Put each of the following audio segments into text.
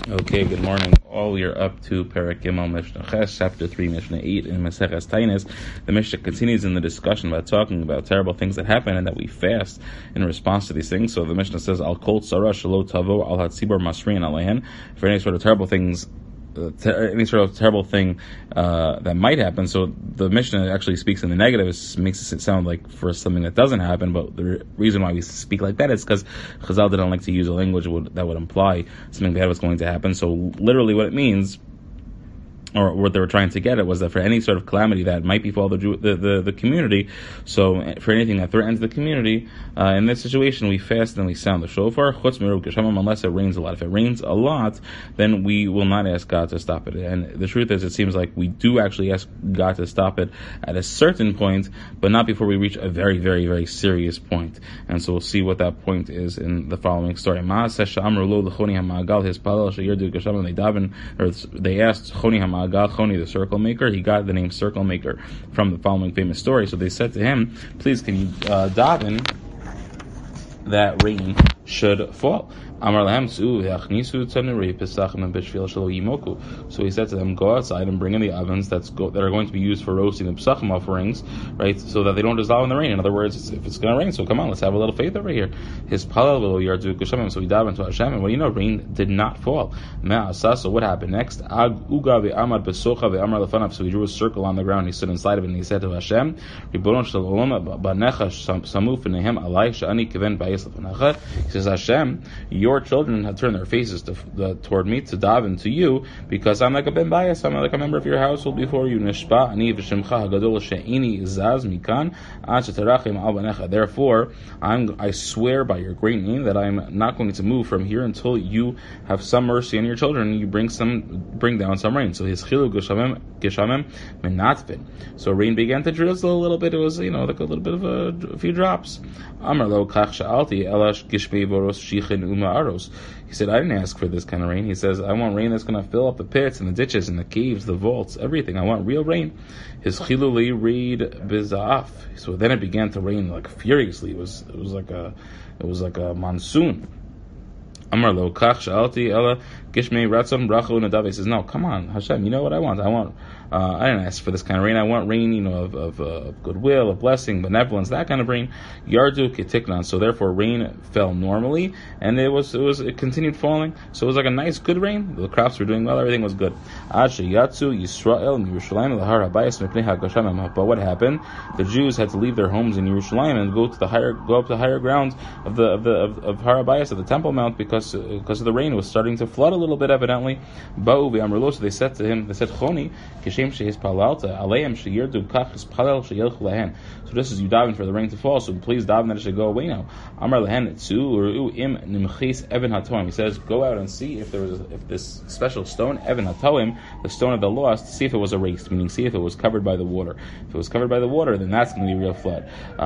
Okay, good morning. All we are up to Perek Gimel Mishnah Ches, chapter 3, Mishnah 8 in Maseches Tainis. The Mishnah continues in the discussion about talking about terrible things that happen and that we fast in response to these things. So the Mishnah says, Al kol tzara shelo tavo al hatzibor masrin alehen. For any sort of terrible things, any sort of terrible thing that might happen. So the Mishnah actually speaks in the negative. It makes it sound like for something that doesn't happen, but the reason why we speak like that is because Chazal didn't like to use a language that would imply something bad was going to happen. So literally what it means, or what they were trying to get at, was that for any sort of calamity that might befall the community, so for anything that threatens the community, in this situation we fast and we sound the shofar, chutz me'eruv geshamim, unless it rains a lot. If it rains a lot, then we will not ask God to stop it. And the truth is, it seems like we do actually ask God to stop it at a certain point, but not before we reach a very, very, very serious point. And so we'll see what that point is in the following story. They asked Choni Choni, the circle maker. He got the name circle maker from the following famous story. So they said to him, please, can you daven that rain should fall? So he said to them, go outside and bring in the ovens that are going to be used for roasting the pesachim offerings, right, so that they don't dissolve in the rain. In other words, if it's going to rain, so come on, let's have a little faith over here. His palal yardu geshamim, so he davened to Hashem, and rain did not fall. So what happened next? So he drew a circle on the ground, he stood inside of it, and he said to Hashem, he says, Hashem, your children have turned their faces toward me to daven to you, because I'm like a ben bayis, I'm like a member of your household before you. Therefore, I swear by your great name that I'm not going to move from here until you have some mercy on your children and you bring down some rain. So his chilu geshamim menatfin. So rain began to drizzle a little bit. It was, like a little bit of a few drops. Amar lo kach sha'alti elash gishmei boros shichin uma'aros. He said, I didn't ask for this kind of rain. He says, I want rain that's going to fill up the pits and the ditches and the caves, the vaults, everything. I want real rain. His chiluli read biza'af. So then it began to rain like furiously. It was like a monsoon. Amar lo kach sha'alti ela gishmei ratzon bracha unadav. He says, no, come on, Hashem, you know what I want? I didn't ask for this kind of rain. I want rain, of goodwill, of blessing, benevolence, that kind of rain. Yardu ketiknan. So therefore, rain fell normally, and it continued falling. So it was like a nice, good rain. The crops were doing well. Everything was good. Ad sheyatzu Yisrael miYerushalayim lahar habayis mipnei hagashamim. But what happened? The Jews had to leave their homes in Yerushalayim and go up to the higher grounds of Har Habayis, of the Temple Mount, because of the rain. It was starting to flood a little bit, evidently. Ba'u v'amrlo. So they said to him, Choni. So this is you daven for the rain to fall, so please daven that it should go away now. He says, go out and see if this special stone, Even Hatoim, the stone of the lost, see if it was erased, meaning see if it was covered by the water. If it was covered by the water, then that's going to be a real flood.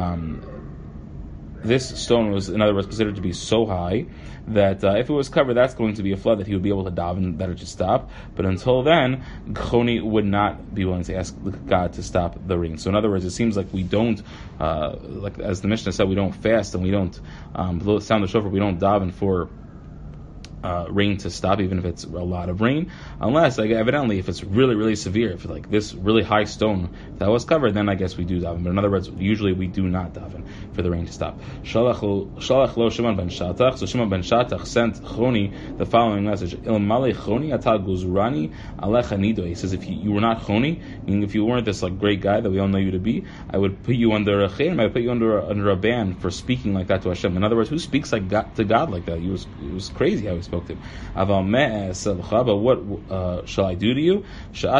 This stone was, in other words, considered to be so high that if it was covered, that's going to be a flood that he would be able to daven that it should stop. But until then, Choni would not be willing to ask God to stop the rain. So in other words, it seems like we don't, like as the Mishnah said, we don't fast and we don't sound the shofar, we don't daven for rain to stop, even if it's a lot of rain, unless, evidently, if it's really, really severe, if this really high stone that was covered, then I guess we do daven. But in other words, usually we do not daven for the rain to stop. Shalach lo Shimon ben Shatach. So Shimon ben Shatach sent Choni the following message: Il male Choni ata guzurani alecha nido. He says, if you were not Choni, meaning if you weren't this great guy that we all know you to be, I would put you under a cherem, I would put you under a ban for speaking like that to Hashem. In other words, who speaks to God like that? It was crazy how he spoke to him. But what shall I do to you? I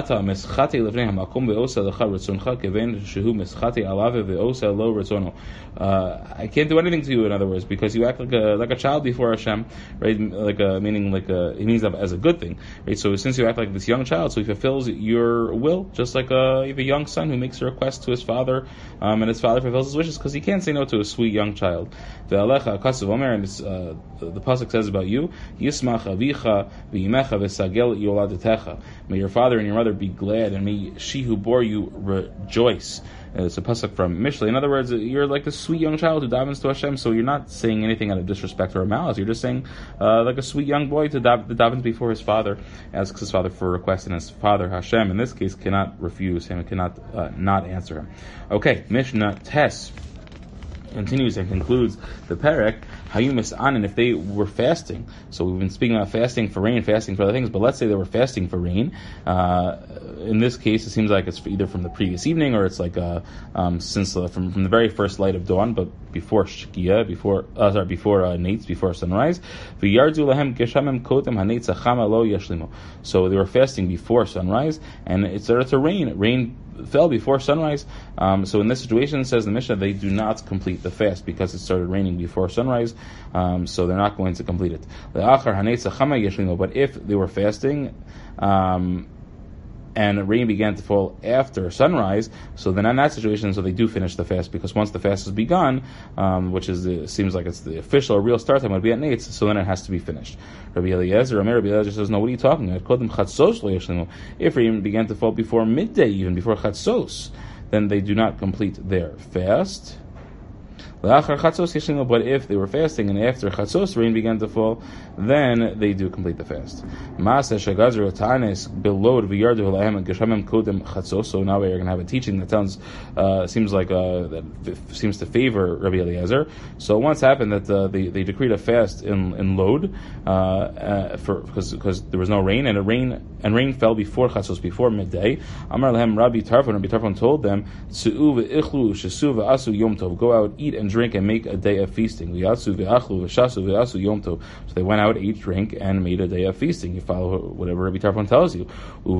can't do anything to you, in other words, because you act like a child before Hashem, right? It means that as a good thing, right? So since you act like this young child, so he fulfills your will, just like a young son who makes a request to his father, and his father fulfills his wishes, because he can't say no to a sweet young child. And the pasuk says about you, may your father and your mother be glad, and may she who bore you rejoice. It's a pasuk from Mishlei. In other words, you're like a sweet young child who davens to Hashem, so you're not saying anything out of disrespect or a malice. You're just saying like a sweet young boy to davens before his father, asks his father for a request, and his father, Hashem, in this case, cannot refuse him, cannot not answer him. Okay, Mishnah Tes continues and concludes the perek. And if they were fasting, so we've been speaking about fasting for rain, fasting for other things, but let's say they were fasting for rain. In this case, it seems like it's either from the previous evening or it's like since from the very first light of dawn, but before shkia, before nates, before sunrise. So they were fasting before sunrise, and it started to rain. Rain fell before sunrise. So in this situation, says the Mishnah, they do not complete the fast because it started raining before sunrise. So they're not going to complete it. But if they were fasting, and rain began to fall after sunrise, so then in that situation, so they do finish the fast, because once the fast has begun, which seems like it's the official or real start time would be at Nates, so then it has to be finished. Rabbi Eliezer says, no, what are you talking about? If rain began to fall before midday, even before Chatzos, then they do not complete their fast. But if they were fasting and after Chatzos rain began to fall, then they do complete the fast. So now we're going to have a teaching that seems to favor Rabbi Eliezer. So once happened that they decreed a fast in Lod because there was no rain, and rain fell before Chatzos, before midday. Amar Lahem Rabbi Tarfon told them, go out, eat and drink, and make a day of feasting. So they went out, ate, drink, and made a day of feasting. You follow whatever Rabbi Tarfon tells you.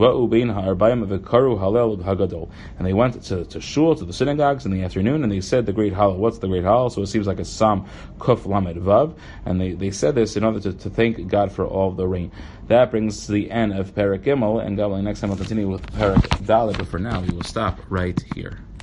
And they went to shul, to the synagogues in the afternoon, and they said the great Hallel. What's the great Hallel? So it seems like a Psalm Kuf Lamed Vav, and they said this in order to thank God for all the rain. That brings to the end of Perek Gimel, and God willing, next time we'll continue with Perek Dalet, but for now we will stop right here.